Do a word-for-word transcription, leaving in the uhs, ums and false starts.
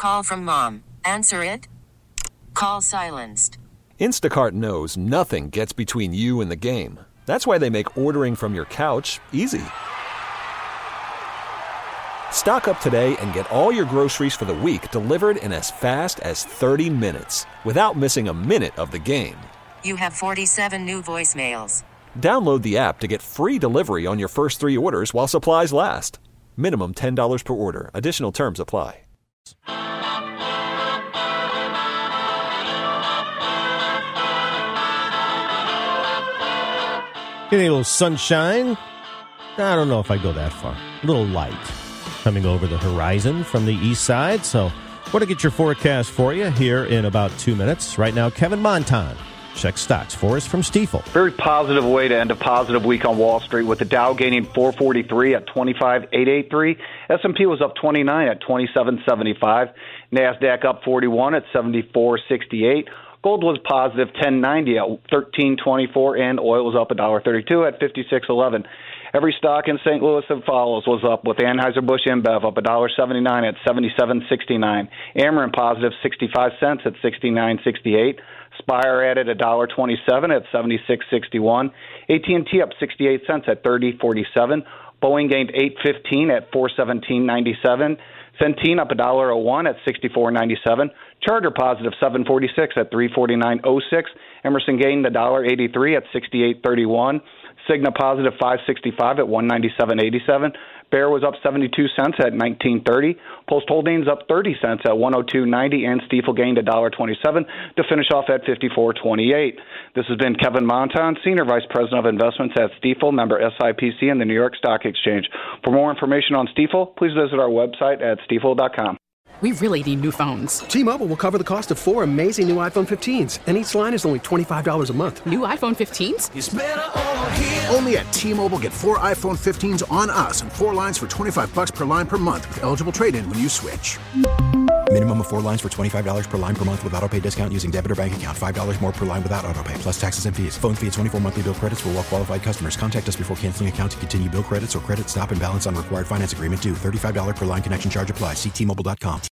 call from mom. Answer it. Call silenced. Instacart knows nothing gets between you and the game. That's why they make ordering from your couch easy. Stock up today and get all your groceries for the week delivered in as fast as thirty minutes without missing a minute of the game. You have forty-seven new voicemails. Download the app to get free delivery on your first three orders while supplies last. Minimum ten dollars per order. Additional terms apply. Getting a little sunshine. I don't know if I go that far. A little light coming over the horizon from the east side. So want to get your forecast for you here in about two minutes. Right now, Kevin Montan checks stocks for us from Stifel. Very positive way to end a positive week on Wall Street, with the Dow gaining four forty-three at twenty-five eight eighty-three. S and P was up twenty-nine at twenty-seven seventy-five. NASDAQ up forty-one at seventy-four sixty-eight. Gold was positive ten ninety at thirteen twenty-four, and oil was up one dollar thirty-two at fifty-six eleven. Every stock in Saint Louis that follows was up, with Anheuser-Busch InBev up one dollar seventy-nine at seventy-seven sixty-nine. Ameren positive sixty-five cents at sixty-nine sixty-eight. Spire added one dollar twenty-seven at seventy-six sixty-one. A T and T up sixty-eight cents at thirty forty-seven. Boeing gained eight fifteen at four seventeen ninety-seven. Centene up one dollar oh one at sixty-four ninety-seven. Charter positive seven forty-six at three forty-nine oh six. Emerson gained one dollar eighty-three at sixty-eight thirty-one. Cigna positive five sixty-five at one ninety-seven eighty-seven. Bear was up seventy-two cents at nineteen thirty. Post Holdings up thirty cents at one oh two ninety, and Stifel gained one dollar twenty-seven to finish off at fifty-four twenty-eight. This has been Kevin Montan, Senior Vice President of Investments at Stifel, member S I P C and the New York Stock Exchange. For more information on Stifel, please visit our website at stifel dot com. We really need new phones. T-Mobile will cover the cost of four amazing new iPhone fifteens, and each line is only twenty-five dollars a month. New iPhone fifteens? It's better over here. Only at T-Mobile, get four iPhone fifteens on us and four lines for twenty-five bucks per line per month with eligible trade-in when you switch. Minimum of four lines for twenty-five dollars per line per month with autopay discount using debit or bank account. five dollars more per line without autopay, plus taxes and fees. Phone fee at twenty-four monthly bill credits for well-qualified customers. Contact us before canceling account to continue bill credits or credit stop and balance on required finance agreement due. thirty-five dollars per line connection charge applies. See T Mobile dot com.